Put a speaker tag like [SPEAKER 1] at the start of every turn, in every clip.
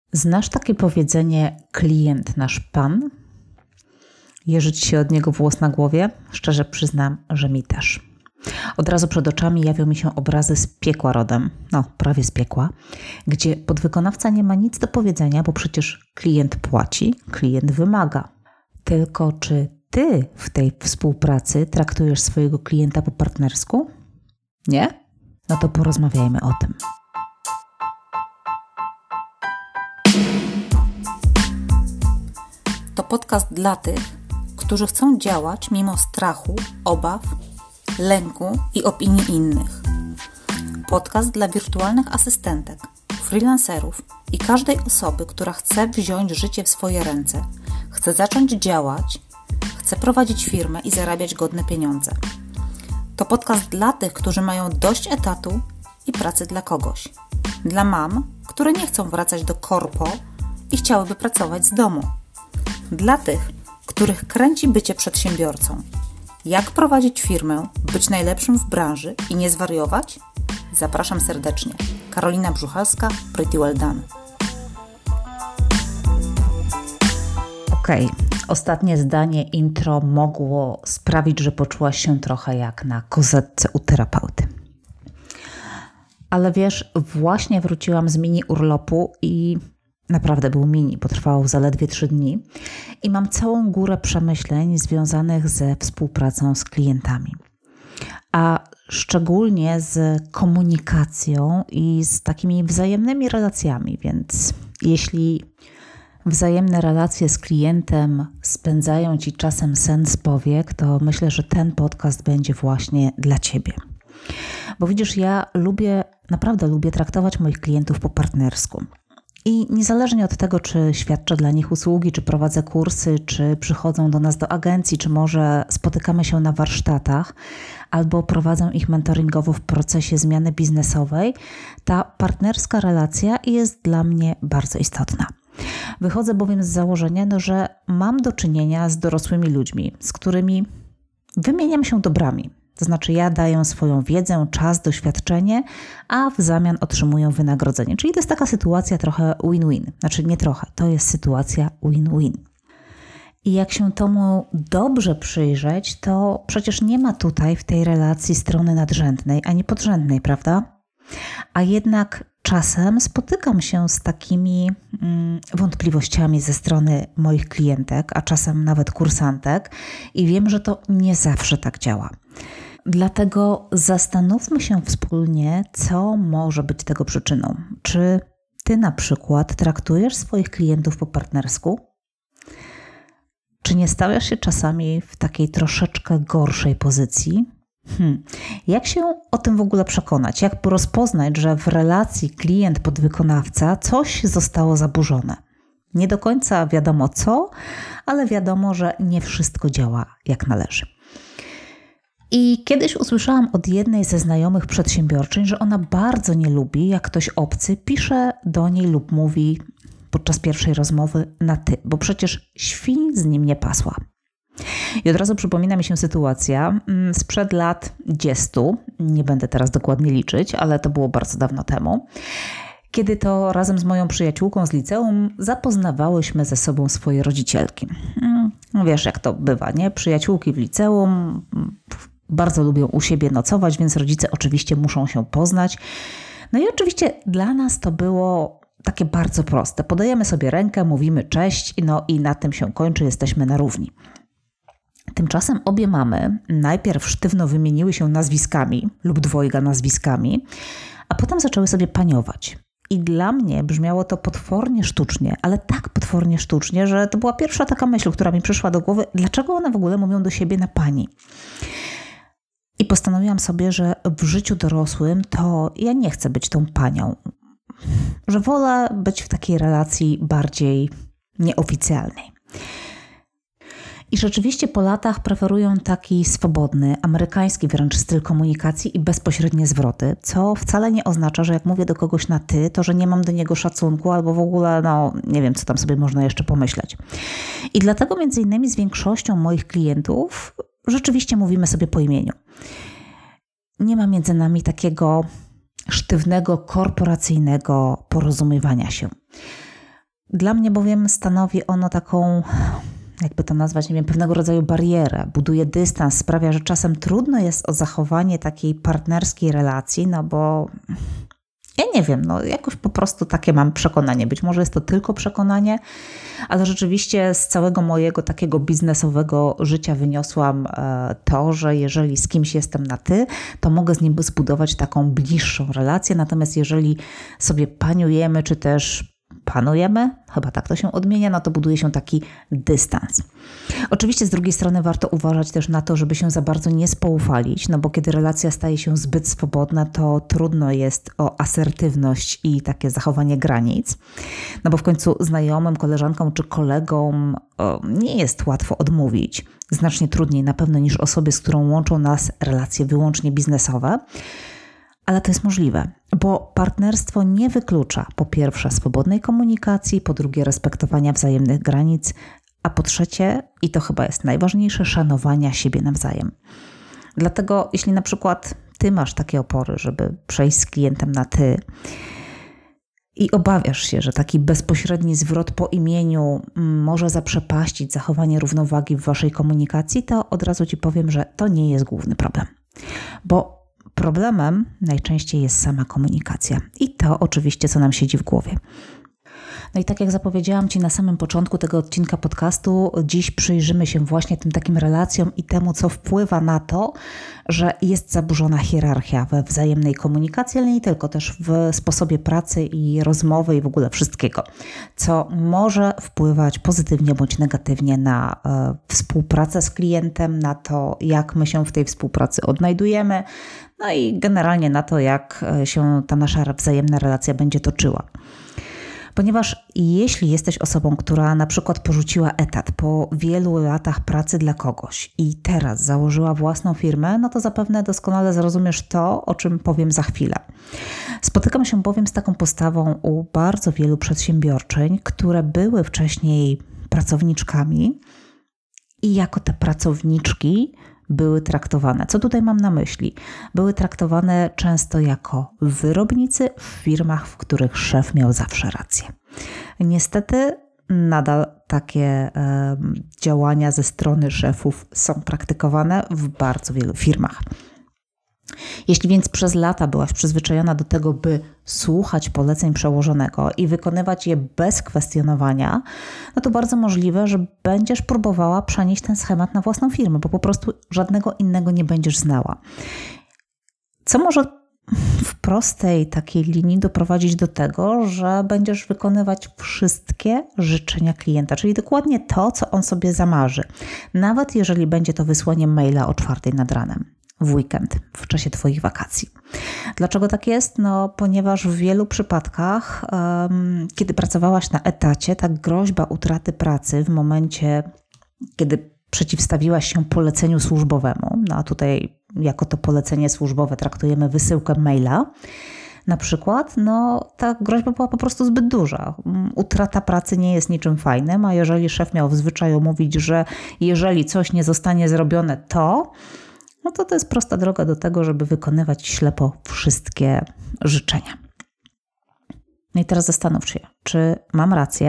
[SPEAKER 1] Znasz takie powiedzenie klient nasz pan? Jeży ci się od niego włos na głowie? Szczerze przyznam, że mi też. Od razu przed oczami jawią mi się obrazy z piekła rodem, prawie z piekła, gdzie podwykonawca nie ma nic do powiedzenia, bo przecież klient płaci, klient wymaga. Tylko czy ty w tej współpracy traktujesz swojego klienta po partnersku? Nie? No to porozmawiajmy o tym.
[SPEAKER 2] To podcast dla tych, którzy chcą działać mimo strachu, obaw, lęku i opinii innych. Podcast dla wirtualnych asystentek, freelancerów i każdej osoby, która chce wziąć życie w swoje ręce, chce zacząć działać, chce prowadzić firmę i zarabiać godne pieniądze. To podcast dla tych, którzy mają dość etatu i pracy dla kogoś. Dla mam, które nie chcą wracać do korpo i chciałyby pracować z domu. Dla tych, których kręci bycie przedsiębiorcą. Jak prowadzić firmę, być najlepszym w branży i nie zwariować? Zapraszam serdecznie. Karolina Brzuchalska, Pretty Well Done.
[SPEAKER 1] Okej, ostatnie zdanie intro mogło sprawić, że poczułaś się trochę jak na kozetce u terapeuty. Ale wiesz, właśnie wróciłam z mini urlopu i naprawdę był mini, bo trwał zaledwie 3 dni i mam całą górę przemyśleń związanych ze współpracą z klientami. A szczególnie z komunikacją i z takimi wzajemnymi relacjami, więc jeśli wzajemne relacje z klientem spędzają Ci czasem sen z powiek, to myślę, że ten podcast będzie właśnie dla Ciebie. Bo widzisz, ja naprawdę lubię traktować moich klientów po partnersku. I niezależnie od tego, czy świadczę dla nich usługi, czy prowadzę kursy, czy przychodzą do nas do agencji, czy może spotykamy się na warsztatach, albo prowadzę ich mentoringowo w procesie zmiany biznesowej, ta partnerska relacja jest dla mnie bardzo istotna. Wychodzę bowiem z założenia, że mam do czynienia z dorosłymi ludźmi, z którymi wymieniam się dobrami. To znaczy ja daję swoją wiedzę, czas, doświadczenie, a w zamian otrzymuję wynagrodzenie. Czyli to jest taka sytuacja trochę win-win. Znaczy nie trochę, to jest sytuacja win-win. I jak się temu dobrze przyjrzeć, to przecież nie ma tutaj w tej relacji strony nadrzędnej ani podrzędnej, prawda? A jednak czasem spotykam się z takimi wątpliwościami ze strony moich klientek, a czasem nawet kursantek i wiem, że to nie zawsze tak działa. Dlatego zastanówmy się wspólnie, co może być tego przyczyną. Czy Ty na przykład traktujesz swoich klientów po partnersku? Czy nie stawiasz się czasami w takiej troszeczkę gorszej pozycji? Jak się o tym w ogóle przekonać? Jak rozpoznać, że w relacji klient-podwykonawca coś zostało zaburzone? Nie do końca wiadomo co, ale wiadomo, że nie wszystko działa jak należy. I kiedyś usłyszałam od jednej ze znajomych przedsiębiorczyń, że ona bardzo nie lubi, jak ktoś obcy pisze do niej lub mówi podczas pierwszej rozmowy na ty, bo przecież świń z nim nie pasła. I od razu przypomina mi się sytuacja sprzed lat 10, nie będę teraz dokładnie liczyć, ale to było bardzo dawno temu, kiedy to razem z moją przyjaciółką z liceum zapoznawałyśmy ze sobą swoje rodzicielki. Wiesz, jak to bywa, nie? Przyjaciółki w liceum bardzo lubią u siebie nocować, więc rodzice oczywiście muszą się poznać. No i oczywiście dla nas to było takie bardzo proste. Podajemy sobie rękę, mówimy cześć, i na tym się kończy, jesteśmy na równi. Tymczasem obie mamy najpierw sztywno wymieniły się nazwiskami lub dwojga nazwiskami, a potem zaczęły sobie paniować. I dla mnie brzmiało to potwornie sztucznie, ale tak potwornie sztucznie, że to była pierwsza taka myśl, która mi przyszła do głowy, dlaczego one w ogóle mówią do siebie na pani. I postanowiłam sobie, że w życiu dorosłym to ja nie chcę być tą panią, że wolę być w takiej relacji bardziej nieoficjalnej. I rzeczywiście po latach preferują taki swobodny, amerykański wręcz styl komunikacji i bezpośrednie zwroty, co wcale nie oznacza, że jak mówię do kogoś na ty, to że nie mam do niego szacunku albo w ogóle, nie wiem, co tam sobie można jeszcze pomyśleć. I dlatego między innymi z większością moich klientów rzeczywiście mówimy sobie po imieniu. Nie ma między nami takiego sztywnego, korporacyjnego porozumiewania się. Dla mnie bowiem stanowi ono taką, jakby to nazwać, nie wiem, pewnego rodzaju barierę, buduje dystans, sprawia, że czasem trudno jest o zachowanie takiej partnerskiej relacji, no bo ja nie wiem, jakoś po prostu takie mam przekonanie. Być może jest to tylko przekonanie, ale rzeczywiście z całego mojego takiego biznesowego życia wyniosłam to, że jeżeli z kimś jestem na ty, to mogę z nim zbudować taką bliższą relację. Natomiast jeżeli sobie paniujemy, czy też panujemy, chyba tak to się odmienia, to buduje się taki dystans. Oczywiście z drugiej strony warto uważać też na to, żeby się za bardzo nie spoufalić, bo kiedy relacja staje się zbyt swobodna, to trudno jest o asertywność i takie zachowanie granic, bo w końcu znajomym, koleżankom czy kolegom nie jest łatwo odmówić. Znacznie trudniej na pewno niż osobie, z którą łączą nas relacje wyłącznie biznesowe. Ale to jest możliwe, bo partnerstwo nie wyklucza po pierwsze swobodnej komunikacji, po drugie respektowania wzajemnych granic, a po trzecie, i to chyba jest najważniejsze, szanowania siebie nawzajem. Dlatego jeśli na przykład ty masz takie opory, żeby przejść z klientem na ty i obawiasz się, że taki bezpośredni zwrot po imieniu może zaprzepaścić zachowanie równowagi w waszej komunikacji, to od razu ci powiem, że to nie jest główny problem, bo problemem najczęściej jest sama komunikacja i to oczywiście, co nam siedzi w głowie. No i tak jak zapowiedziałam ci na samym początku tego odcinka podcastu, dziś przyjrzymy się właśnie tym takim relacjom i temu, co wpływa na to, że jest zaburzona hierarchia we wzajemnej komunikacji, ale nie tylko, też w sposobie pracy i rozmowy i w ogóle wszystkiego, co może wpływać pozytywnie bądź negatywnie na współpracę z klientem, na to, jak my się w tej współpracy odnajdujemy, no i generalnie na to, jak się ta nasza wzajemna relacja będzie toczyła. Ponieważ jeśli jesteś osobą, która na przykład porzuciła etat po wielu latach pracy dla kogoś i teraz założyła własną firmę, to zapewne doskonale zrozumiesz to, o czym powiem za chwilę. Spotykam się bowiem z taką postawą u bardzo wielu przedsiębiorczyń, które były wcześniej pracowniczkami i jako te pracowniczki były traktowane. Co tutaj mam na myśli? Były traktowane często jako wyrobnicy w firmach, w których szef miał zawsze rację. Niestety nadal takie działania ze strony szefów są praktykowane w bardzo wielu firmach. Jeśli więc przez lata byłaś przyzwyczajona do tego, by słuchać poleceń przełożonego i wykonywać je bez kwestionowania, to bardzo możliwe, że będziesz próbowała przenieść ten schemat na własną firmę, bo po prostu żadnego innego nie będziesz znała. Co może w prostej takiej linii doprowadzić do tego, że będziesz wykonywać wszystkie życzenia klienta, czyli dokładnie to, co on sobie zamarzy, nawet jeżeli będzie to wysłanie maila o 4:00 nad ranem. W weekend, w czasie Twoich wakacji. Dlaczego tak jest? Ponieważ w wielu przypadkach, kiedy pracowałaś na etacie, ta groźba utraty pracy w momencie, kiedy przeciwstawiłaś się poleceniu służbowemu, a tutaj jako to polecenie służbowe traktujemy wysyłkę maila, na przykład, ta groźba była po prostu zbyt duża. Utrata pracy nie jest niczym fajnym, a jeżeli szef miał w zwyczaju mówić, że jeżeli coś nie zostanie zrobione, to jest prosta droga do tego, żeby wykonywać ślepo wszystkie życzenia. No i teraz zastanów się, czy mam rację?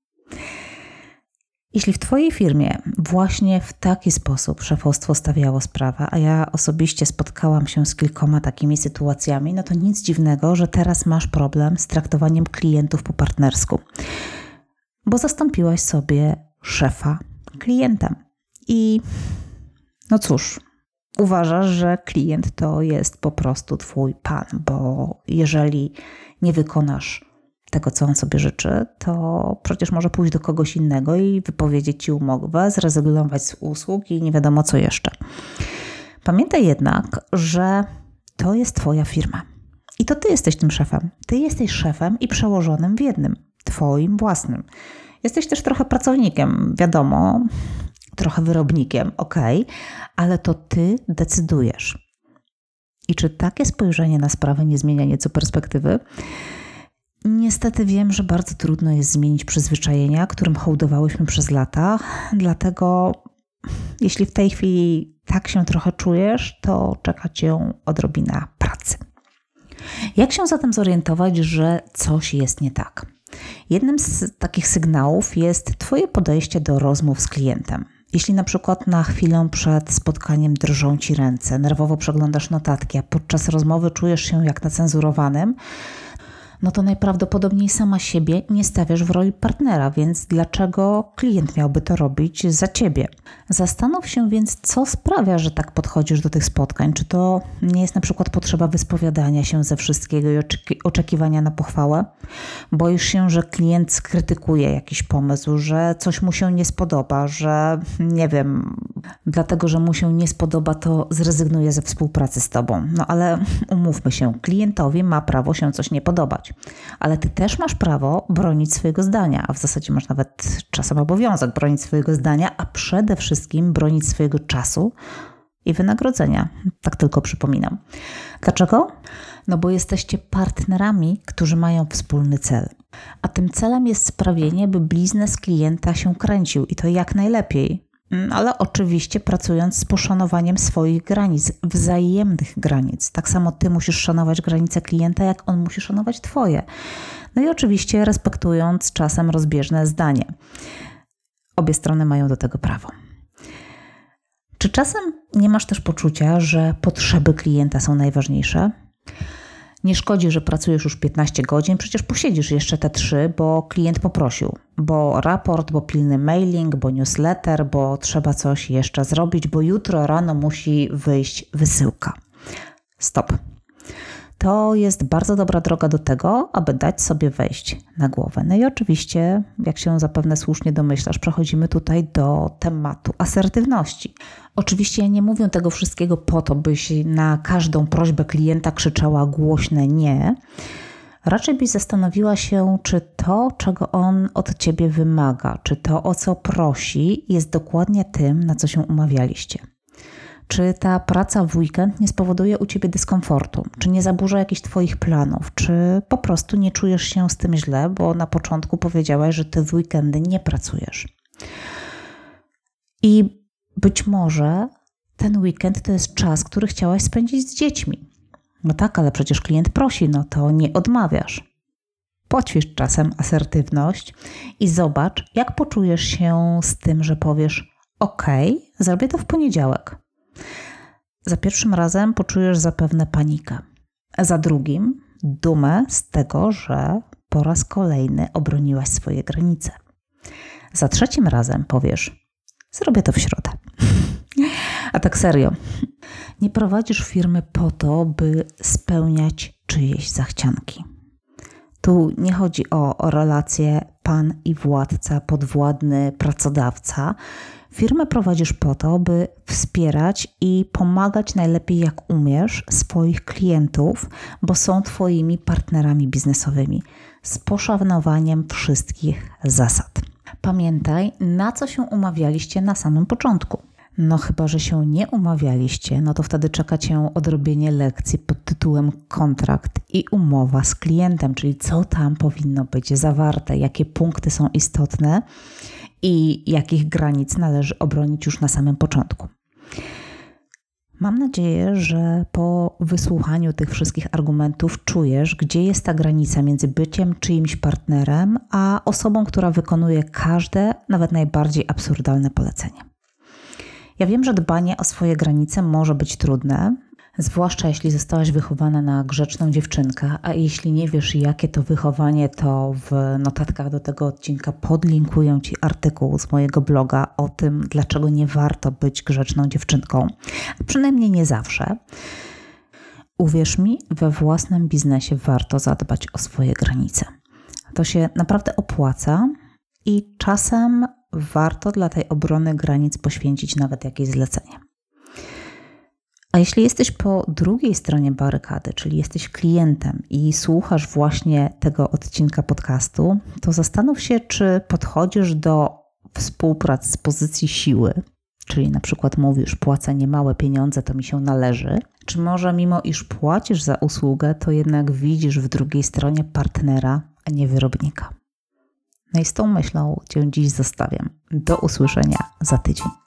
[SPEAKER 1] Jeśli w Twojej firmie właśnie w taki sposób szefostwo stawiało sprawę, a ja osobiście spotkałam się z kilkoma takimi sytuacjami, to nic dziwnego, że teraz masz problem z traktowaniem klientów po partnersku, bo zastąpiłaś sobie szefa klientem. I cóż, uważasz, że klient to jest po prostu Twój pan, bo jeżeli nie wykonasz tego, co on sobie życzy, to przecież może pójść do kogoś innego i wypowiedzieć Ci umowę, zrezygnować z usług i nie wiadomo co jeszcze. Pamiętaj jednak, że to jest Twoja firma i to Ty jesteś tym szefem. Ty jesteś szefem i przełożonym w jednym, Twoim własnym. Jesteś też trochę pracownikiem, wiadomo, trochę wyrobnikiem, ale to Ty decydujesz. I czy takie spojrzenie na sprawę nie zmienia nieco perspektywy? Niestety wiem, że bardzo trudno jest zmienić przyzwyczajenia, którym hołdowałyśmy przez lata, dlatego jeśli w tej chwili tak się trochę czujesz, to czeka Cię odrobina pracy. Jak się zatem zorientować, że coś jest nie tak? Jednym z takich sygnałów jest Twoje podejście do rozmów z klientem. Jeśli na przykład na chwilę przed spotkaniem drżą Ci ręce, nerwowo przeglądasz notatki, a podczas rozmowy czujesz się jak na cenzurowanym, no to najprawdopodobniej sama siebie nie stawiasz w roli partnera, więc dlaczego klient miałby to robić za Ciebie? Zastanów się więc, co sprawia, że tak podchodzisz do tych spotkań. Czy to nie jest na przykład potrzeba wyspowiadania się ze wszystkiego i oczekiwania na pochwałę? Boisz się, że klient skrytykuje jakiś pomysł, że coś mu się nie spodoba, że nie wiem, dlatego, że mu się nie spodoba, to zrezygnuje ze współpracy z Tobą. No ale umówmy się, klientowi ma prawo się coś nie podobać. Ale Ty też masz prawo bronić swojego zdania, a w zasadzie masz nawet czasem obowiązek bronić swojego zdania, a przede wszystkim bronić swojego czasu i wynagrodzenia. Tak tylko przypominam. Dlaczego? No bo jesteście partnerami, którzy mają wspólny cel. A tym celem jest sprawienie, by biznes klienta się kręcił i to jak najlepiej. Ale oczywiście pracując z poszanowaniem swoich granic, wzajemnych granic. Tak samo Ty musisz szanować granice klienta, jak on musi szanować Twoje. No i oczywiście respektując czasem rozbieżne zdanie. Obie strony mają do tego prawo. Czy czasem nie masz też poczucia, że potrzeby klienta są najważniejsze? Nie szkodzi, że pracujesz już 15 godzin, przecież posiedzisz jeszcze te 3, bo klient poprosił. Bo raport, bo pilny mailing, bo newsletter, bo trzeba coś jeszcze zrobić, bo jutro rano musi wyjść wysyłka. Stop. To jest bardzo dobra droga do tego, aby dać sobie wejść na głowę. No i oczywiście, jak się zapewne słusznie domyślasz, przechodzimy tutaj do tematu asertywności. Oczywiście ja nie mówię tego wszystkiego po to, byś na każdą prośbę klienta krzyczała głośne nie. Raczej byś zastanowiła się, czy to, czego on od Ciebie wymaga, czy to, o co prosi, jest dokładnie tym, na co się umawialiście. Czy ta praca w weekend nie spowoduje u Ciebie dyskomfortu? Czy nie zaburza jakichś Twoich planów? Czy po prostu nie czujesz się z tym źle, bo na początku powiedziałaś, że Ty w weekendy nie pracujesz? I być może ten weekend to jest czas, który chciałaś spędzić z dziećmi. No tak, ale przecież klient prosi, no to nie odmawiasz. Poćwicz czasem asertywność i zobacz, jak poczujesz się z tym, że powiesz zrobię to w poniedziałek. Za pierwszym razem poczujesz zapewne panikę. Za drugim dumę z tego, że po raz kolejny obroniłaś swoje granice. Za trzecim razem powiesz, zrobię to w środę. A tak serio, nie prowadzisz firmy po to, by spełniać czyjeś zachcianki. Tu nie chodzi o relacje pan i władca, podwładny, pracodawca. Firmę prowadzisz po to, by wspierać i pomagać najlepiej jak umiesz swoich klientów, bo są Twoimi partnerami biznesowymi z poszanowaniem wszystkich zasad. Pamiętaj, na co się umawialiście na samym początku. No chyba, że się nie umawialiście, no to wtedy czeka Cię odrobienie lekcji pod tytułem kontrakt i umowa z klientem, czyli co tam powinno być zawarte, jakie punkty są istotne i jakich granic należy obronić już na samym początku. Mam nadzieję, że po wysłuchaniu tych wszystkich argumentów czujesz, gdzie jest ta granica między byciem czyimś partnerem, a osobą, która wykonuje każde, nawet najbardziej absurdalne polecenie. Ja wiem, że dbanie o swoje granice może być trudne, zwłaszcza jeśli zostałaś wychowana na grzeczną dziewczynkę, a jeśli nie wiesz, jakie to wychowanie, to w notatkach do tego odcinka podlinkuję Ci artykuł z mojego bloga o tym, dlaczego nie warto być grzeczną dziewczynką, a przynajmniej nie zawsze. Uwierz mi, we własnym biznesie warto zadbać o swoje granice. To się naprawdę opłaca i czasem warto dla tej obrony granic poświęcić nawet jakieś zlecenie. A jeśli jesteś po drugiej stronie barykady, czyli jesteś klientem i słuchasz właśnie tego odcinka podcastu, to zastanów się, czy podchodzisz do współpracy z pozycji siły, czyli na przykład mówisz, płacę niemałe pieniądze, to mi się należy, czy może mimo iż płacisz za usługę, to jednak widzisz w drugiej stronie partnera, a nie wyrobnika. No i z tą myślą Cię dziś zostawiam. Do usłyszenia za tydzień.